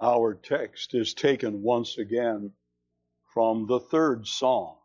Our text is taken once again from the 3rd Psalm.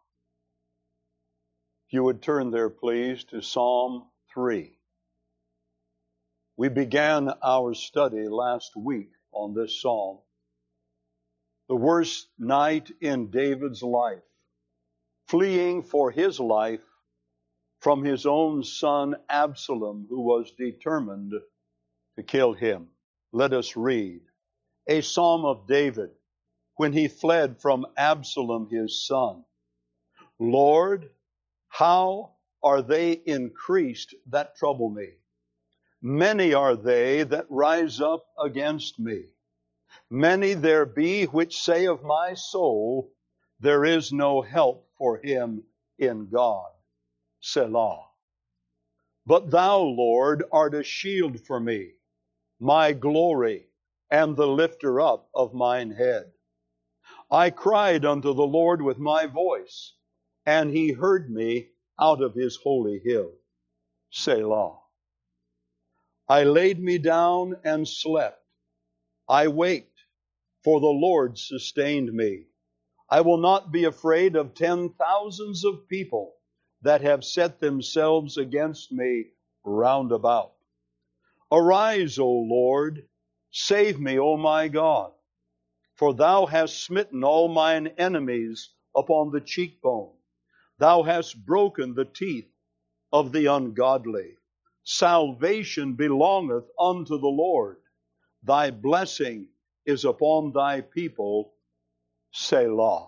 If you would turn there, please, to Psalm 3. We began our study last week on this psalm. The worst night in David's life, fleeing for his life from his own son Absalom, who was determined to kill him. Let us read a psalm of David when he fled from Absalom his son. Lord, how are they increased that trouble me? Many are they that rise up against me. Many there be which say of my soul, there is no help for him in God. Selah. But thou, Lord, art a shield for me, my glory, and the lifter up of mine head. I cried unto the Lord with my voice, and he heard me out of his holy hill. Selah. I laid me down and slept. I waked, for the Lord sustained me. I will not be afraid of 10,000s of people that have set themselves against me round about. Arise, O Lord, save me, O my God, for thou hast smitten all mine enemies upon the cheekbone. Thou hast broken the teeth of the ungodly. Salvation belongeth unto the Lord. Thy blessing is upon thy people. Selah.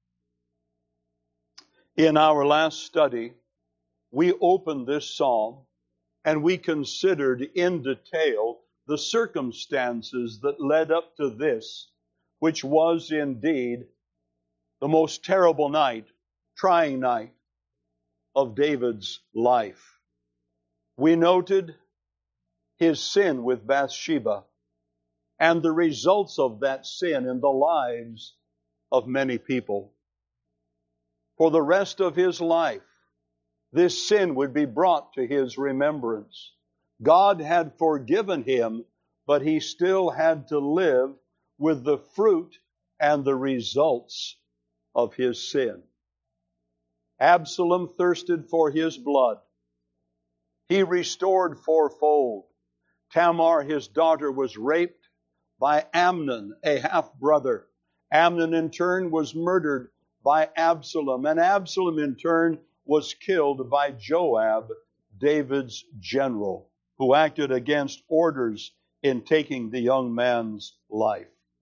In our last study, we opened this psalm and we considered in detail the circumstances that led up to this, which was indeed the most terrible night, trying night of David's life. We noted his sin with Bathsheba and the results of that sin in the lives of many people. For the rest of his life, this sin would be brought to his remembrance. God had forgiven him, but he still had to live with the fruit and the results of his sin. Absalom thirsted for his blood. He restored fourfold. Tamar, his daughter, was raped by Amnon, a half-brother. Amnon in turn was murdered by Absalom, and Absalom in turn was killed by Joab, David's general, who acted against orders in taking the young man's life.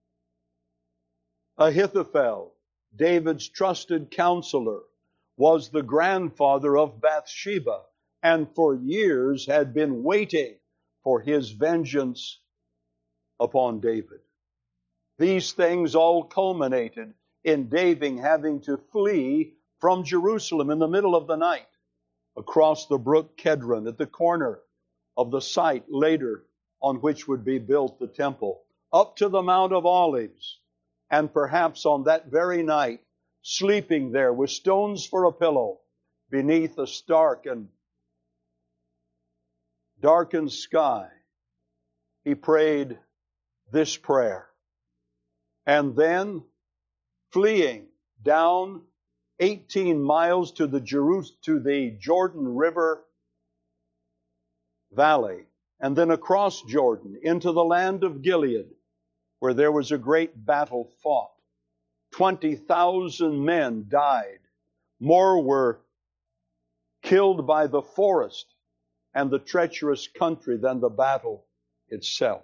Ahithophel, David's trusted counselor, was the grandfather of Bathsheba, and for years had been waiting for his vengeance upon David. These things all culminated in David having to flee from Jerusalem in the middle of the night across the brook Kedron at the corner of the site later on which would be built the temple, up to the Mount of Olives, and perhaps on that very night, sleeping there with stones for a pillow beneath a stark and darkened sky, he prayed this prayer. And then, fleeing down 18 miles to the Jordan River Valley, and then across Jordan into the land of Gilead, where there was a great battle fought. 20,000 men died. More were killed by the forest and the treacherous country than the battle itself.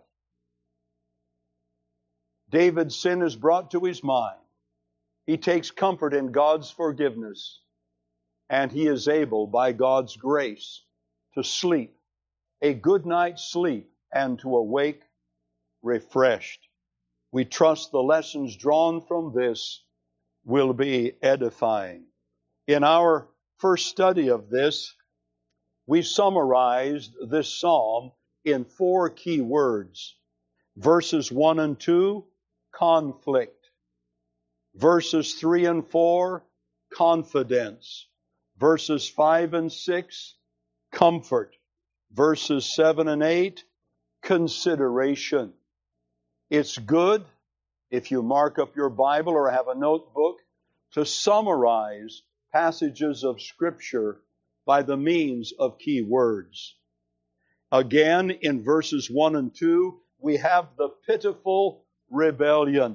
David's sin is brought to his mind. He takes comfort in God's forgiveness, and he is able, by God's grace, to sleep a good night's sleep and to awake refreshed. We trust the lessons drawn from this will be edifying. In our first study of this, we summarized this psalm in 4 key words. Verses 1 and 2, conflict. Verses 3 and 4, confidence. Verses 5 and 6, comfort. Verses 7 and 8, consideration. It's good if you mark up your Bible or have a notebook, to summarize passages of Scripture by the means of key words. Again, in verses 1 and 2, we have the pitiful rebellion.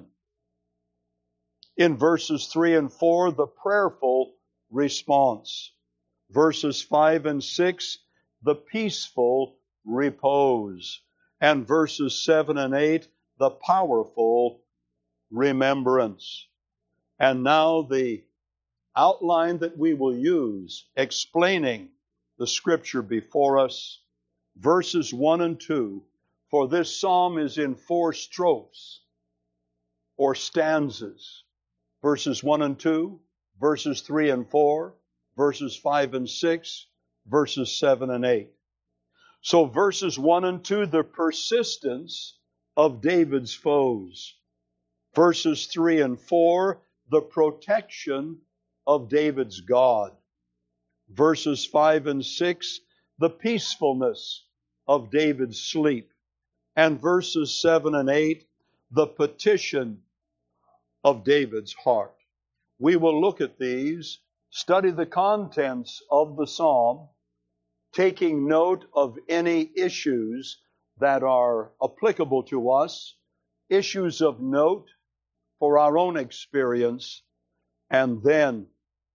In verses 3 and 4, the prayerful response. Verses 5 and 6, the peaceful repose. And verses 7 and 8, the powerful remembrance. And now the outline that we will use explaining the Scripture before us. Verses 1 and 2, for this psalm is in 4 strophes or stanzas. Verses 1 and 2, verses 3 and 4, verses 5 and 6, verses 7 and 8. So verses 1 and 2, the persistence of David's foes. Verses 3 and 4, the protection of David's God. Verses 5 and 6, the peacefulness of David's sleep. And verses 7 and 8, the petition of David's heart. We will look at these, study the contents of the psalm, taking note of any issues that are applicable to us, issues of note for our own experience, and then,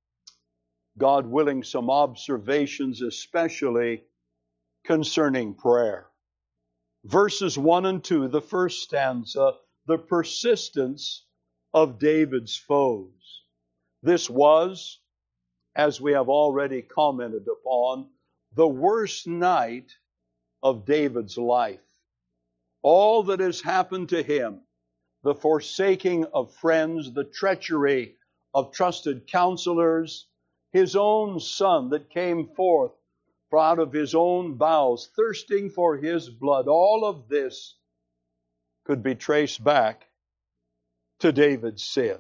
God willing, some observations especially concerning prayer. Verses 1 and 2, the first stanza, the persistence of David's foes. This was, as we have already commented upon, the worst night of David's life. All that has happened to him, the forsaking of friends, the treachery of trusted counselors, his own son that came forth out of his own bowels, thirsting for his blood, all of this could be traced back to David's sin.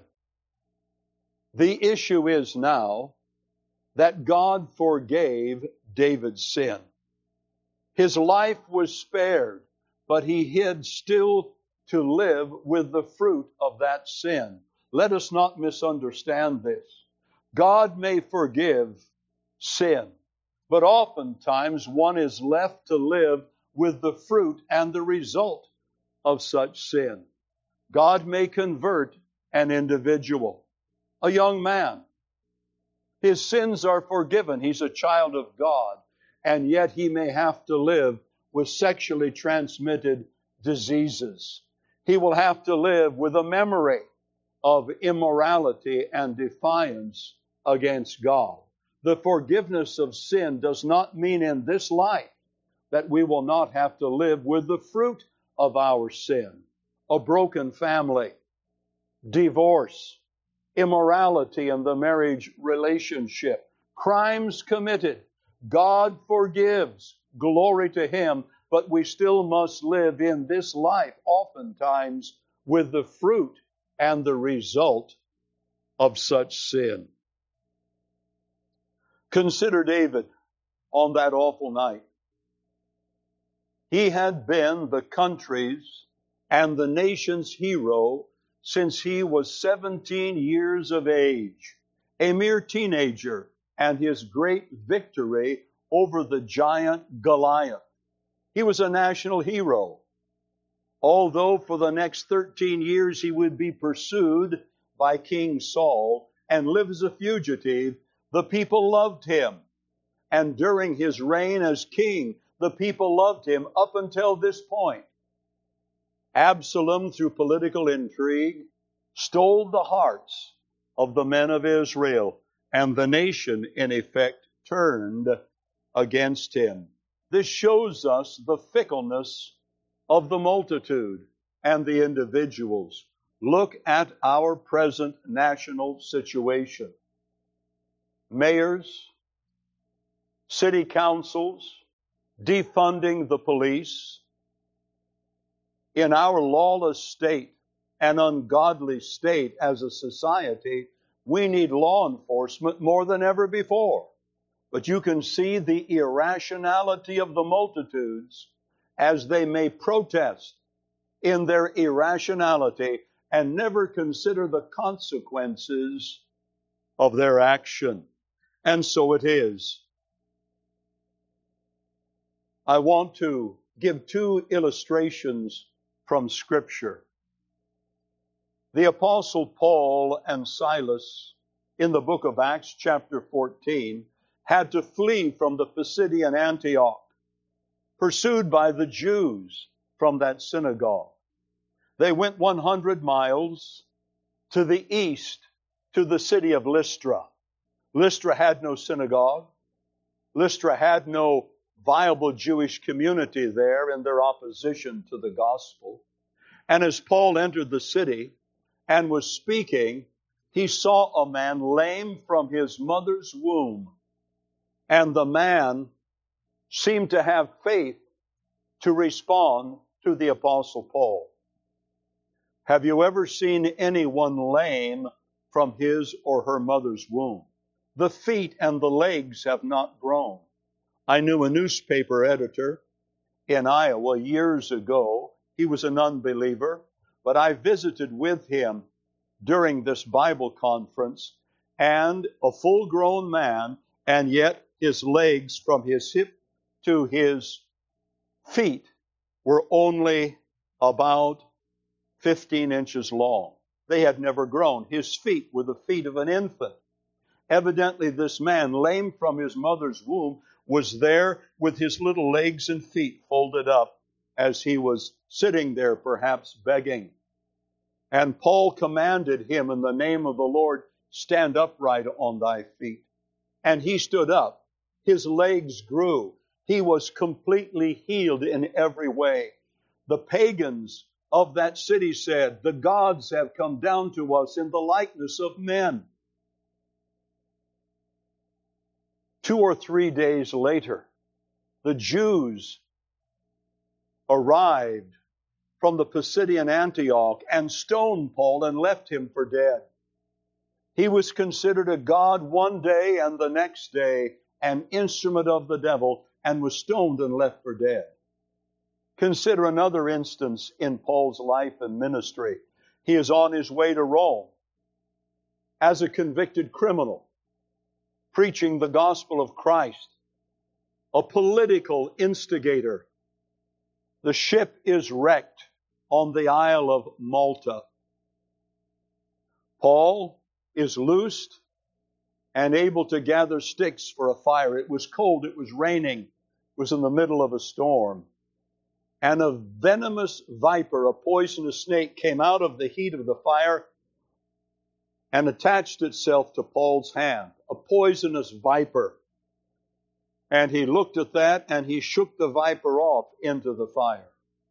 The issue is now that God forgave David's sin. His life was spared, but he had still to live with the fruit of that sin. Let us not misunderstand this. God may forgive sin, but oftentimes one is left to live with the fruit and the result of such sin. God may convert an individual, a young man. His sins are forgiven. He's a child of God, and yet he may have to live with sexually transmitted diseases. He will have to live with a memory of immorality and defiance against God. The forgiveness of sin does not mean in this life that we will not have to live with the fruit of our sin. A broken family, divorce, immorality in the marriage relationship, crimes committed. God forgives. Glory to Him. But we still must live in this life, oftentimes, with the fruit and the result of such sin. Consider David on that awful night. He had been the country's and the nation's hero since he was 17 years of age, a mere teenager, and his great victory over the giant Goliath. He was a national hero. Although for the next 13 years he would be pursued by King Saul and live as a fugitive, the people loved him. And during his reign as king, the people loved him up until this point. Absalom, through political intrigue, stole the hearts of the men of Israel, and the nation, in effect, turned against him. This shows us the fickleness of the multitude and the individuals. Look at our present national situation. Mayors, city councils, defunding the police. In our lawless state and ungodly state as a society, we need law enforcement more than ever before. But you can see the irrationality of the multitudes as they may protest in their irrationality and never consider the consequences of their action. And so it is. I want to give two illustrations from Scripture. The Apostle Paul and Silas, in the book of Acts chapter 14, had to flee from the Pisidian Antioch, pursued by the Jews from that synagogue. They went 100 miles to the east to the city of Lystra. Lystra had no synagogue. Lystra had no viable Jewish community there in their opposition to the gospel. And as Paul entered the city and was speaking, he saw a man lame from his mother's womb. And the man seemed to have faith to respond to the Apostle Paul. Have you ever seen anyone lame from his or her mother's womb? The feet and the legs have not grown. I knew a newspaper editor in Iowa years ago. He was an unbeliever, but I visited with him during this Bible conference, and a full-grown man, and yet his legs from his hip to his feet were only about 15 inches long. They had never grown. His feet were the feet of an infant. Evidently, this man, lame from his mother's womb, was there with his little legs and feet folded up as he was sitting there, perhaps begging. And Paul commanded him in the name of the Lord, stand upright on thy feet. And he stood up. His legs grew. He was completely healed in every way. The pagans of that city said, the gods have come down to us in the likeness of men. 2 or 3 days later, the Jews arrived from the Pisidian Antioch and stoned Paul and left him for dead. He was considered a god one day, and the next day an instrument of the devil, and was stoned and left for dead. Consider another instance in Paul's life and ministry. He is on his way to Rome as a convicted criminal, preaching the gospel of Christ, a political instigator. The ship is wrecked on the Isle of Malta. Paul is loosed and able to gather sticks for a fire. It was cold, it was raining, it was in the middle of a storm. And a venomous viper, a poisonous snake, came out of the heat of the fire and attached itself to Paul's hand, a poisonous viper. And he looked at that and he shook the viper off into the fire.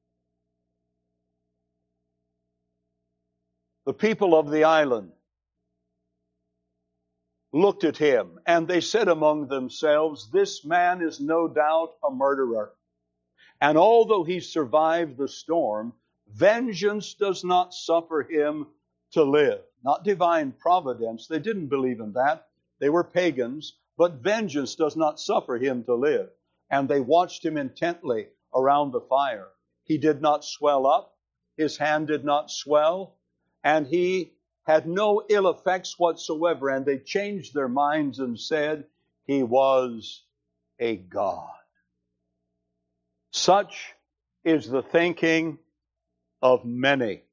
The people of the island looked at him and they said among themselves, this man is no doubt a murderer. And although he survived the storm, vengeance does not suffer him to live. Not divine providence. They didn't believe in that. They were pagans. But vengeance does not suffer him to live. And they watched him intently around the fire. He did not swell up. His hand did not swell. And he had no ill effects whatsoever. And they changed their minds and said he was a god. Such is the thinking of many.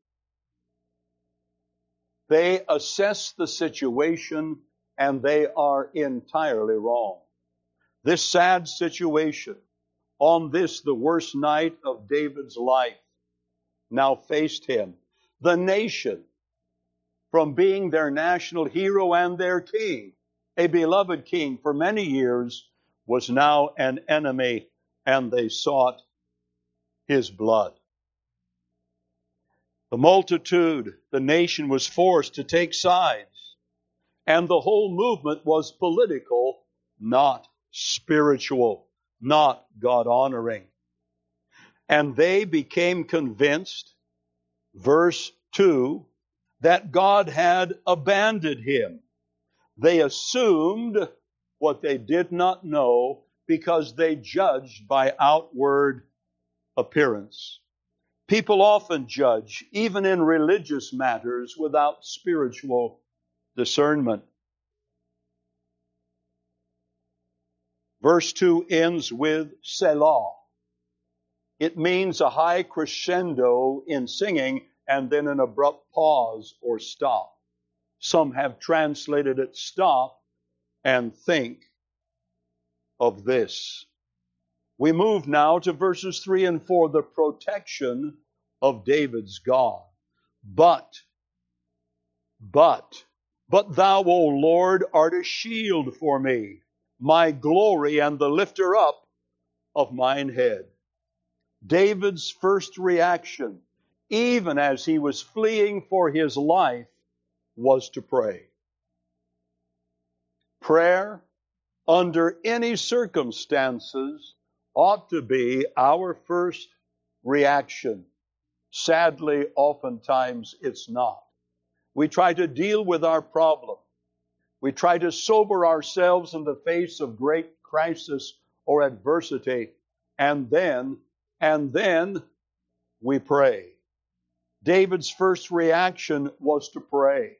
They assess the situation and they are entirely wrong. This sad situation, on this, the worst night of David's life, now faced him. The nation, from being their national hero and their king, a beloved king for many years, was now an enemy, and they sought his blood. The multitude, the nation, was forced to take sides, and the whole movement was political, not spiritual, not God-honoring. And they became convinced, verse 2, that God had abandoned him. They assumed what they did not know because they judged by outward appearance. People often judge, even in religious matters, without spiritual discernment. Verse 2 ends with Selah. It means a high crescendo in singing and then an abrupt pause or stop. Some have translated it stop and think of this. We move now to verses 3 and 4, the protection of David's God. But thou, O Lord, art a shield for me, my glory and the lifter up of mine head. David's first reaction, even as he was fleeing for his life, was to pray. Prayer, under any circumstances, ought to be our first reaction. Sadly, oftentimes it's not. We try to deal with our problem. We try to sober ourselves in the face of great crisis or adversity, and then we pray. David's first reaction was to pray.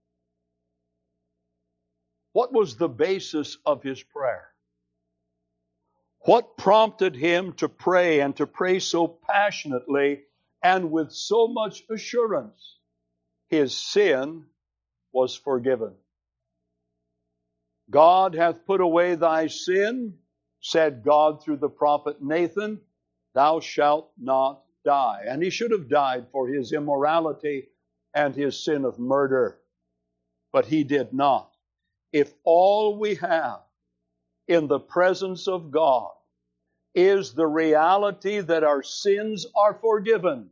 What was the basis of his prayer? What prompted him to pray and to pray so passionately and with so much assurance? His sin was forgiven. God hath put away thy sin, said God through the prophet Nathan, thou shalt not die. And he should have died for his immorality and his sin of murder. But he did not. If all we have in the presence of God is the reality that our sins are forgiven,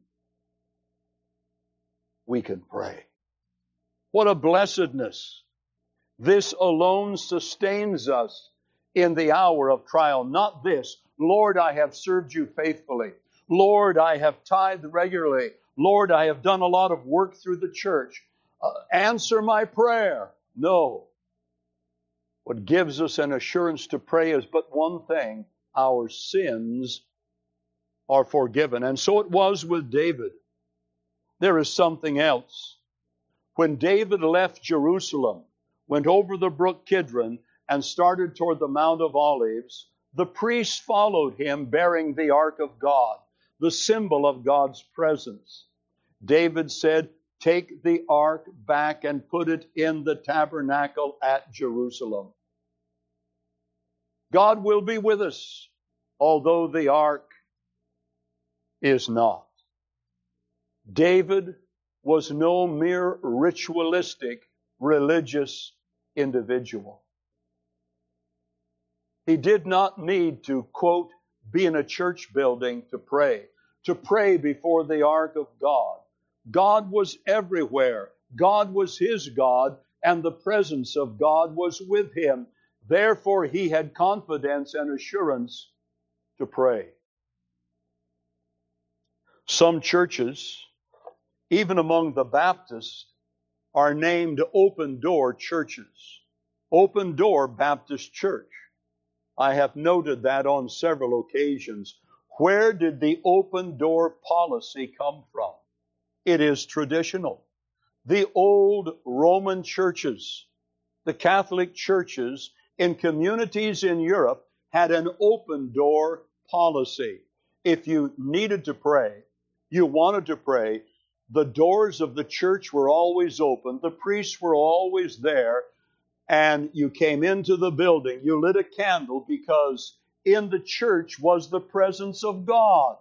we can pray. What a blessedness. This alone sustains us in the hour of trial. Not this, Lord, I have served you faithfully. Lord, I have tithed regularly. Lord, I have done a lot of work through the church. Answer my prayer. No. What gives us an assurance to pray is but one thing: our sins are forgiven. And so it was with David. There is something else. When David left Jerusalem, went over the brook Kidron, and started toward the Mount of Olives, the priests followed him bearing the ark of God, the symbol of God's presence. David said, take the ark back and put it in the tabernacle at Jerusalem. God will be with us, although the ark is not. David was no mere ritualistic, religious individual. He did not need to, quote, be in a church building to pray before the ark of God. God was everywhere. God was his God, and the presence of God was with him. Therefore, he had confidence and assurance to pray. Some churches, even among the Baptists, are named open door churches. Open Door Baptist Church. I have noted that on several occasions. Where did the open door policy come from? It is traditional. The old Roman churches, the Catholic churches in communities in Europe had an open door policy. If you needed to pray, you wanted to pray, the doors of the church were always open, the priests were always there, and you came into the building, you lit a candle because in the church was the presence of God.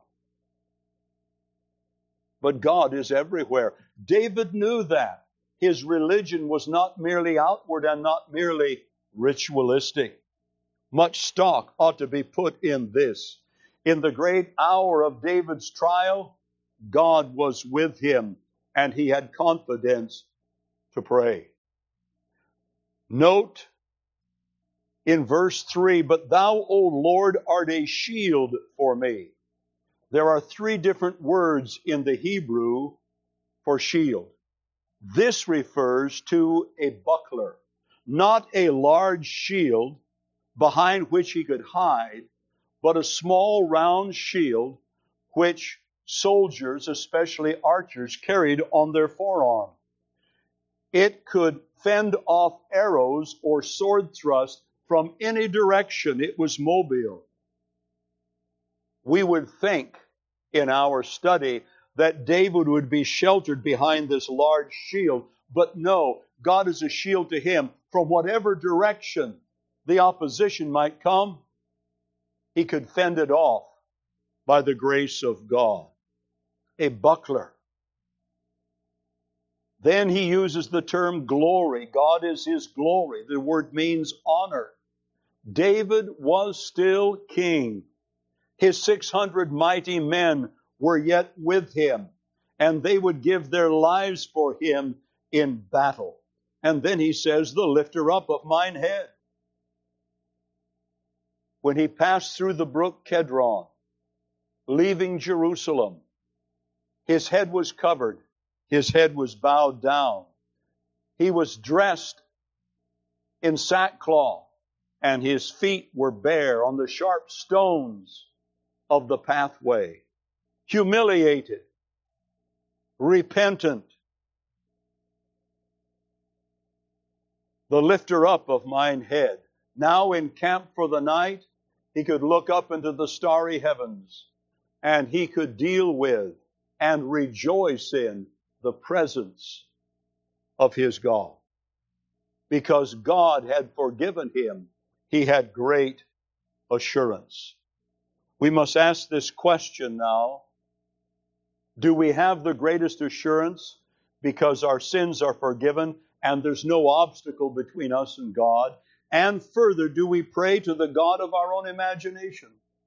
But God is everywhere. David knew that. His religion was not merely outward and not merely ritualistic. Much stock ought to be put in this. In the great hour of David's trial, God was with him, and he had confidence to pray. Note in verse 3, but thou, O Lord, art a shield for me. There are 3 different words in the Hebrew for shield. This refers to a buckler, not a large shield behind which he could hide, but a small round shield which soldiers, especially archers, carried on their forearm. It could fend off arrows or sword thrusts from any direction. It was mobile. We would think in our study that David would be sheltered behind this large shield, but no, God is a shield to him. From whatever direction the opposition might come, he could fend it off by the grace of God. A buckler. Then he uses the term glory. God is his glory. The word means honor. David was still king. His 600 mighty men were yet with him, and they would give their lives for him in battle. And then he says, the lifter up of mine head. When he passed through the brook Kedron, leaving Jerusalem, his head was covered. His head was bowed down. He was dressed in sackcloth, and his feet were bare on the sharp stones of the pathway. Humiliated, repentant. The lifter up of mine head. Now encamped for the night, he could look up into the starry heavens, and he could deal with and rejoice in the presence of his God. Because God had forgiven him, he had great assurance. We must ask this question now. Do we have the greatest assurance because our sins are forgiven and there's no obstacle between us and God? And further, do we pray to the God of our own imagination?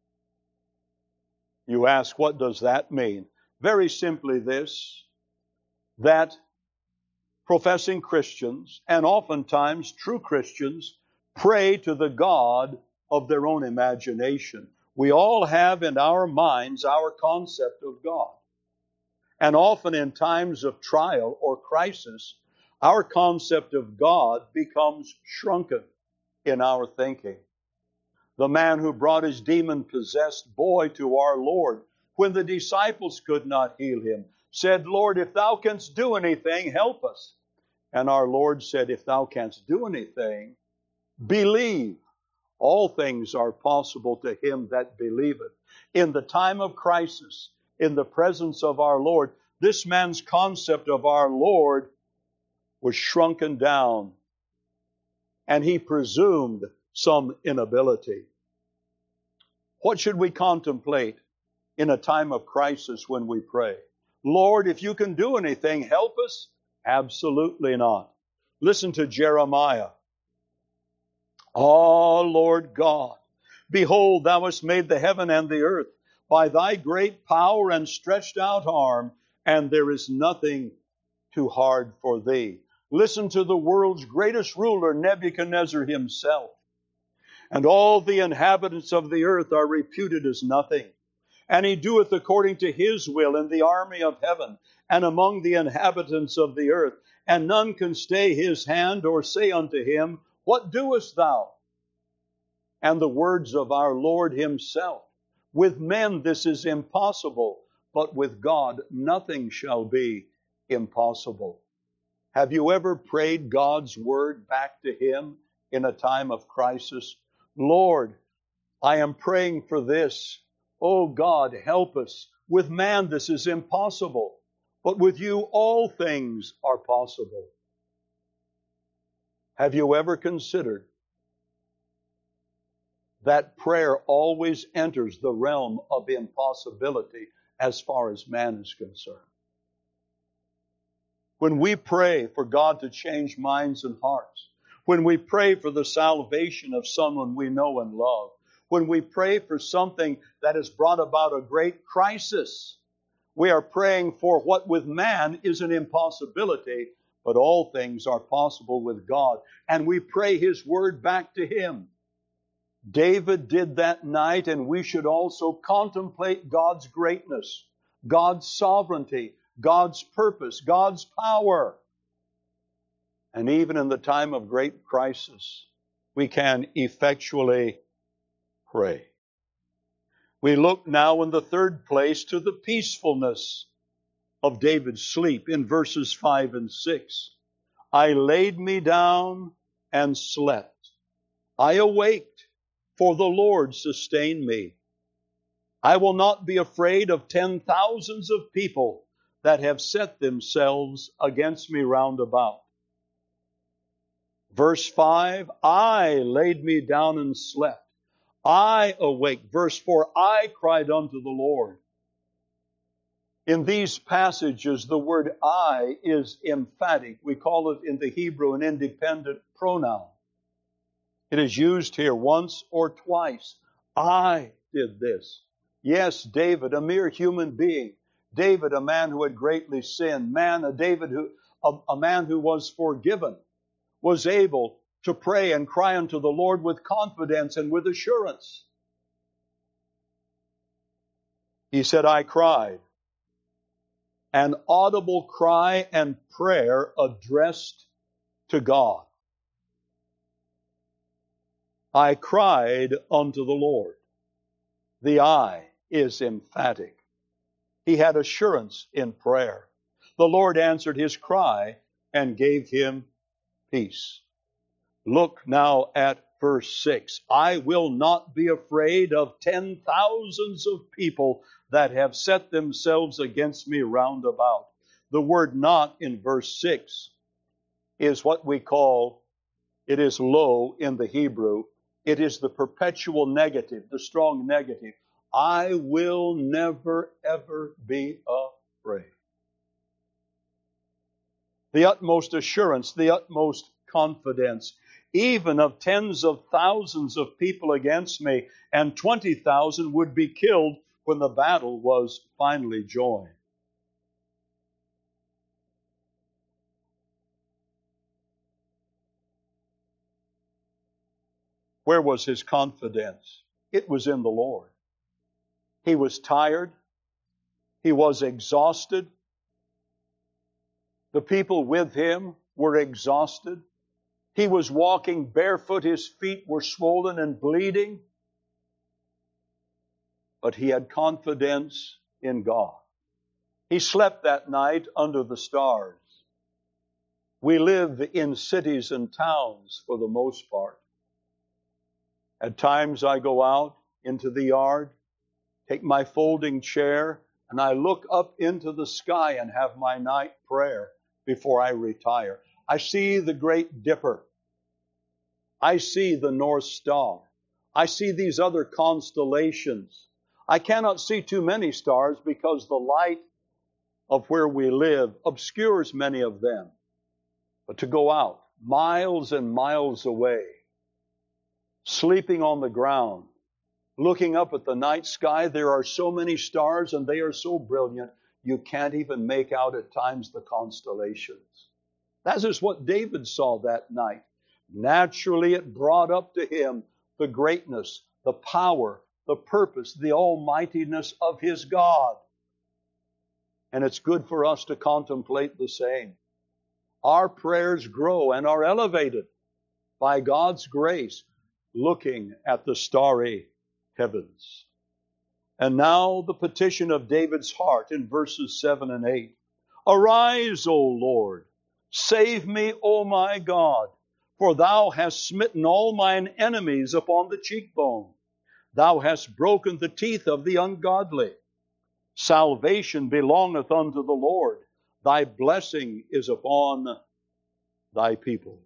You ask, what does that mean? Very simply this, that professing Christians, and oftentimes true Christians, pray to the God of their own imagination. We all have in our minds our concept of God. And often in times of trial or crisis, our concept of God becomes shrunken in our thinking. The man who brought his demon-possessed boy to our Lord, when the disciples could not heal him, said, Lord, if thou canst do anything, help us. And our Lord said, if thou canst do anything, believe. All things are possible to him that believeth. In the time of crisis, in the presence of our Lord, this man's concept of our Lord was shrunken down, and he presumed some inability. What should we contemplate in a time of crisis when we pray? Lord, if you can do anything, help us? Absolutely not. Listen to Jeremiah. Ah, Lord God, behold, thou hast made the heaven and the earth by thy great power and stretched out arm, and there is nothing too hard for thee. Listen to the world's greatest ruler, Nebuchadnezzar himself. And all the inhabitants of the earth are reputed as nothing. And he doeth according to his will in the army of heaven and among the inhabitants of the earth. And none can stay his hand or say unto him, what doest thou? And the words of our Lord himself. With men this is impossible, but with God nothing shall be impossible. Have you ever prayed God's word back to him in a time of crisis? Lord, I am praying for this. Oh God, help us. With man this is impossible, but with you all things are possible. Have you ever considered that prayer always enters the realm of impossibility as far as man is concerned? When we pray for God to change minds and hearts, when we pray for the salvation of someone we know and love, when we pray for something that has brought about a great crisis, we are praying for what with man is an impossibility, but all things are possible with God. And we pray his word back to him. David did that night, and we should also contemplate God's greatness, God's sovereignty, God's purpose, God's power. And even in the time of great crisis, we can effectually pray. We look now in the third place to the peacefulness of David's sleep in verses 5 and 6. I laid me down and slept. I awaked, for the Lord sustained me. I will not be afraid of 10,000s of people that have set themselves against me round about. Verse 5, I laid me down and slept. I awake. Verse 4, I cried unto the Lord. In these passages, the word I is emphatic. We call it in the Hebrew an independent pronoun. It is used here once or twice. I did this. Yes, David, a mere human being. David, a man who had greatly sinned. A man who was forgiven, was able to pray and cry unto the Lord with confidence and with assurance. He said, I cried. An audible cry and prayer addressed to God. I cried unto the Lord. The I is emphatic. He had assurance in prayer. The Lord answered his cry and gave him peace. Look now at verse 6. I will not be afraid of 10,000s of people that have set themselves against me round about. The word not in verse 6 is what we call, it is lo in the Hebrew. It is the perpetual negative, the strong negative. I will never, ever be afraid. The utmost assurance, the utmost confidence, even of tens of thousands of people against me, and 20,000 would be killed when the battle was finally joined. Where was his confidence? It was in the Lord. He was tired. He was exhausted. The people with him were exhausted. He was walking barefoot. His feet were swollen and bleeding. But he had confidence in God. He slept that night under the stars. We live in cities and towns for the most part. At times I go out into the yard, take my folding chair, and I look up into the sky and have my night prayer before I retire. I see the Great Dipper. I see the North Star. I see these other constellations. I cannot see too many stars because the light of where we live obscures many of them. But to go out miles and miles away, sleeping on the ground, looking up at the night sky, there are so many stars and they are so brilliant, you can't even make out at times the constellations. That is what David saw that night. Naturally, it brought up to him the greatness, the power, the purpose, the almightiness of his God. And it's good for us to contemplate the same. Our prayers grow and are elevated by God's grace, looking at the starry heavens. And now the petition of David's heart in verses 7 and 8. Arise, O Lord, save me, O my God, for thou hast smitten all mine enemies upon the cheekbone. Thou hast broken the teeth of the ungodly. Salvation belongeth unto the Lord. Thy blessing is upon thy people.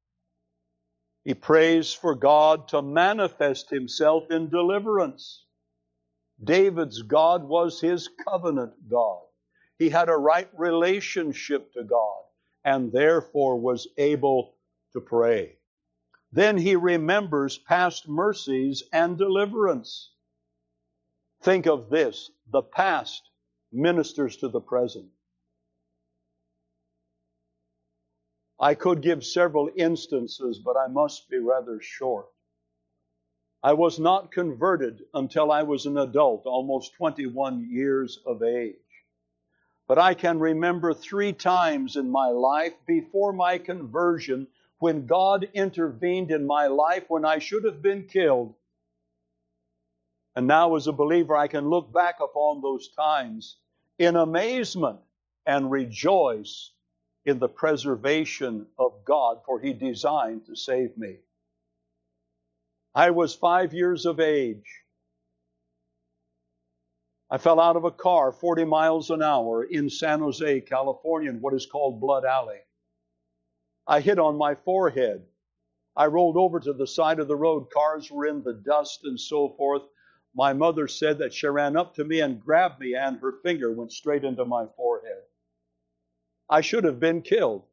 He prays for God to manifest himself in deliverance. David's God was his covenant God. He had a right relationship to God and therefore was able to pray. Then he remembers past mercies and deliverance. Think of this. The past ministers to the present. I could give several instances, but I must be rather short. I was not converted until I was an adult, almost 21 years of age. But I can remember 3 times in my life before my conversion when God intervened in my life when I should have been killed. And now as a believer, I can look back upon those times in amazement and rejoice in the preservation of God, for He designed to save me. I was 5 years of age. I fell out of a car 40 miles an hour in San Jose, California, in what is called Blood Alley. I hit on my forehead. I rolled over to the side of the road. Cars were in the dust and so forth. My mother said that she ran up to me and grabbed me, and her finger went straight into my forehead. I should have been killed.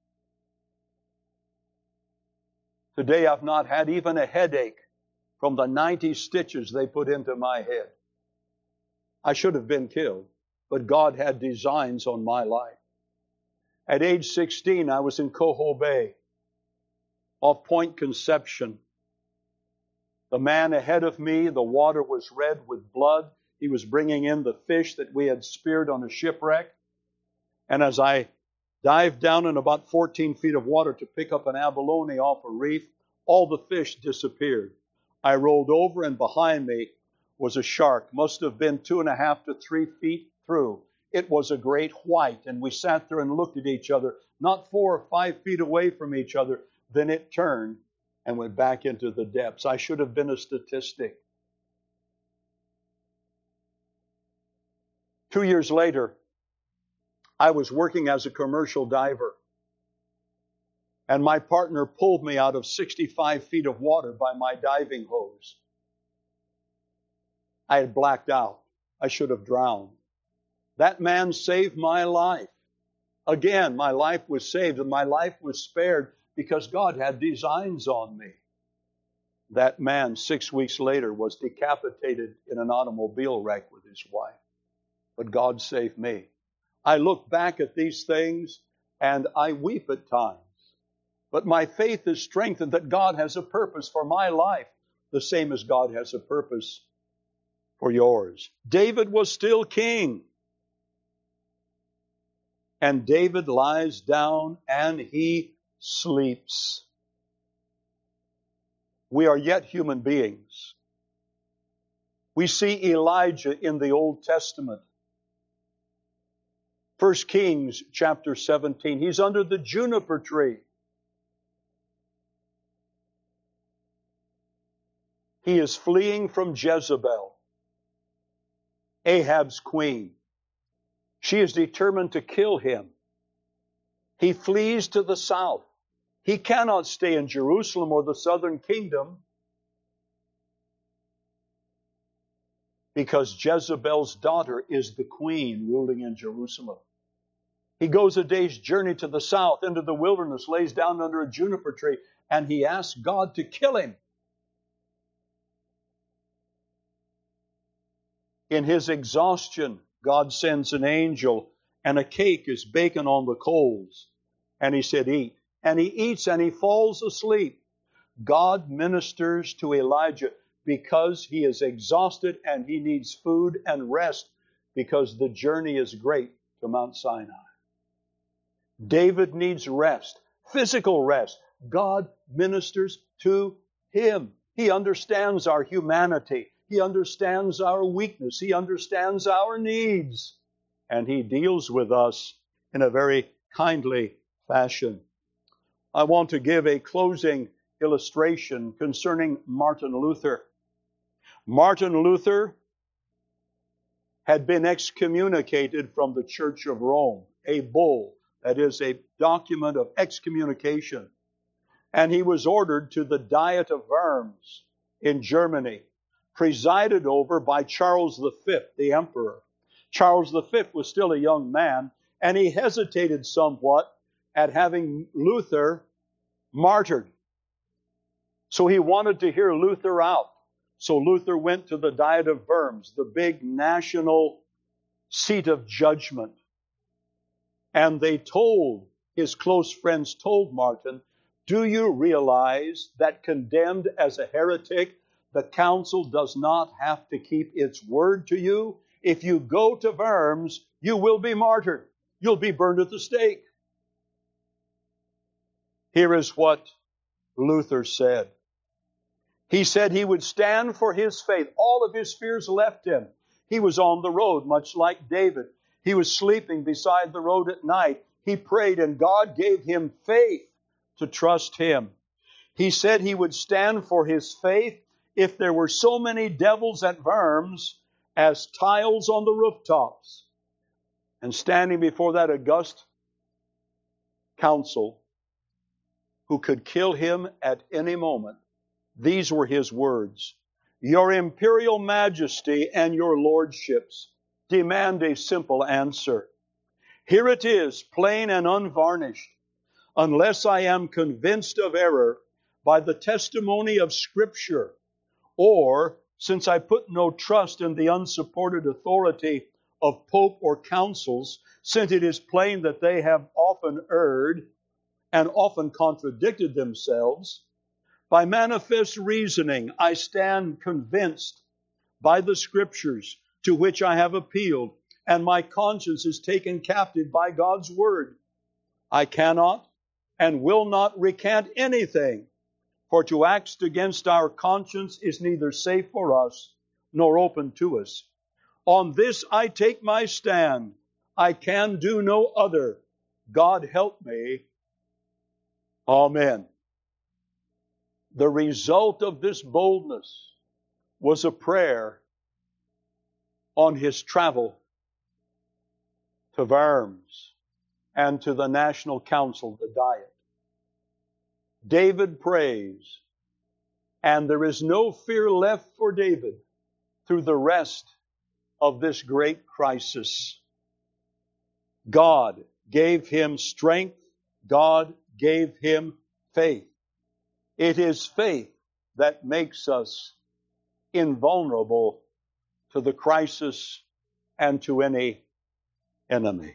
Today I've not had even a headache from the 90 stitches they put into my head. I should have been killed, but God had designs on my life. At age 16, I was in Coho Bay, off Point Conception. The man ahead of me, the water was red with blood. He was bringing in the fish that we had speared on a shipwreck. And as I dived down in about 14 feet of water to pick up an abalone off a reef, all the fish disappeared. I rolled over, and behind me was a shark. Must have been 2.5 to 3 feet through. It was a great white, and we sat there and looked at each other, not 4 or 5 feet away from each other. Then it turned and went back into the depths. I should have been a statistic. 2 years later, I was working as a commercial diver, and my partner pulled me out of 65 feet of water by my diving hose. I had blacked out. I should have drowned. That man saved my life. Again, my life was saved, and my life was spared because God had designs on me. That man, 6 weeks later, was decapitated in an automobile wreck with his wife. But God saved me. I look back at these things and I weep at times. But my faith is strengthened that God has a purpose for my life, the same as God has a purpose for yours. David was still king. And David lies down and he sleeps. We are yet human beings. We see Elijah in the Old Testament. 1 Kings chapter 17. He's under the juniper tree. He is fleeing from Jezebel, Ahab's queen. She is determined to kill him. He flees to the south. He cannot stay in Jerusalem or the southern kingdom because Jezebel's daughter is the queen ruling in Jerusalem. He goes a day's journey to the south into the wilderness, lays down under a juniper tree, and he asks God to kill him. In his exhaustion, God sends an angel, and a cake is baking on the coals. And he said, eat. And he eats and he falls asleep. God ministers to Elijah because he is exhausted and he needs food and rest because the journey is great to Mount Sinai. David needs rest, physical rest. God ministers to him. He understands our humanity. He understands our weakness. He understands our needs. And he deals with us in a very kindly fashion. I want to give a closing illustration concerning Martin Luther. Martin Luther had been excommunicated from the Church of Rome, a bull, that is a document of excommunication. And he was ordered to the Diet of Worms in Germany, presided over by Charles V, the emperor. Charles V was still a young man, and he hesitated somewhat at having Luther martyred. So he wanted to hear Luther out. So Luther went to the Diet of Worms, the big national seat of judgment. And they told, his close friends told Martin, do you realize that condemned as a heretic, the council does not have to keep its word to you? If you go to Worms, you will be martyred. You'll be burned at the stake. Here is what Luther said. He said he would stand for his faith. All of his fears left him. He was on the road, much like David. He was sleeping beside the road at night. He prayed, and God gave him faith to trust Him. He said he would stand for his faith if there were so many devils and verms as tiles on the rooftops. And standing before that august council who could kill him at any moment, these were his words: "Your imperial majesty and your lordships demand a simple answer. Here it is, plain and unvarnished. Unless I am convinced of error by the testimony of Scripture, or since I put no trust in the unsupported authority of pope or councils, since it is plain that they have often erred and often contradicted themselves, by manifest reasoning I stand convinced by the Scriptures to which I have appealed, and my conscience is taken captive by God's Word. I cannot and will not recant anything, for to act against our conscience is neither safe for us nor open to us. On this I take my stand. I can do no other. God help me. Amen." The result of this boldness was a prayer on his travel to Worms and to the National Council, the Diet. David prays, and there is no fear left for David through the rest of this great crisis. God gave him strength. God gave him faith. It is faith that makes us invulnerable to the crisis and to any enemy.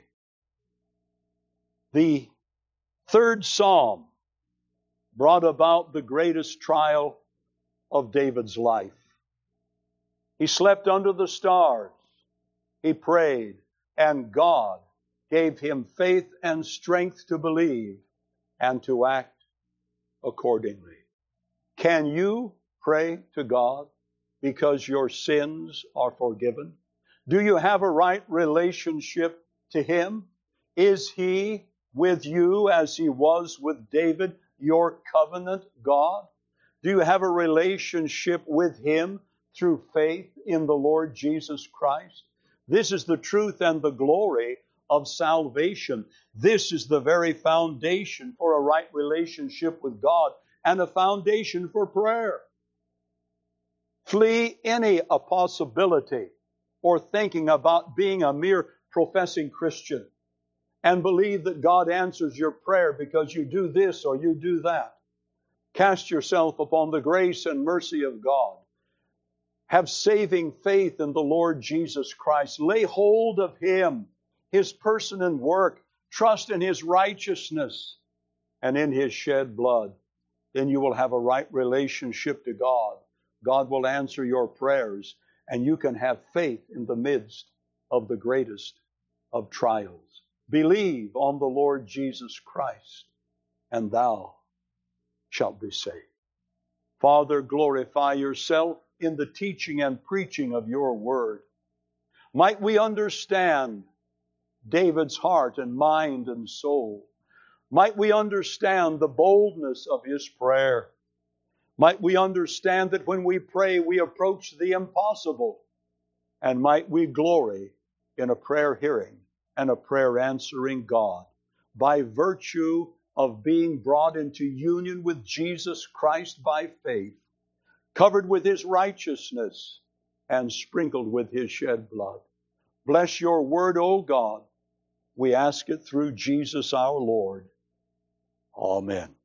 The third psalm brought about the greatest trial of David's life. He slept under the stars. He prayed, and God gave him faith and strength to believe and to act accordingly. Can you pray to God because your sins are forgiven? Do you have a right relationship to Him? Is He with you as He was with David, your covenant God? Do you have a relationship with Him through faith in the Lord Jesus Christ? This is the truth and the glory of salvation. This is the very foundation for a right relationship with God and a foundation for prayer. Flee any possibility or thinking about being a mere professing Christian and believe that God answers your prayer because you do this or you do that. Cast yourself upon the grace and mercy of God. Have saving faith in the Lord Jesus Christ. Lay hold of Him, His person and work. Trust in His righteousness and in His shed blood. Then you will have a right relationship to God. God will answer your prayers, and you can have faith in the midst of the greatest of trials. Believe on the Lord Jesus Christ, and thou shalt be saved. Father, glorify yourself in the teaching and preaching of your word. Might we understand David's heart and mind and soul. Might we understand the boldness of his prayer. Might we understand that when we pray, we approach the impossible. And might we glory in a prayer hearing and a prayer answering God by virtue of being brought into union with Jesus Christ by faith, covered with His righteousness and sprinkled with His shed blood. Bless your word, O God. We ask it through Jesus our Lord. Amen.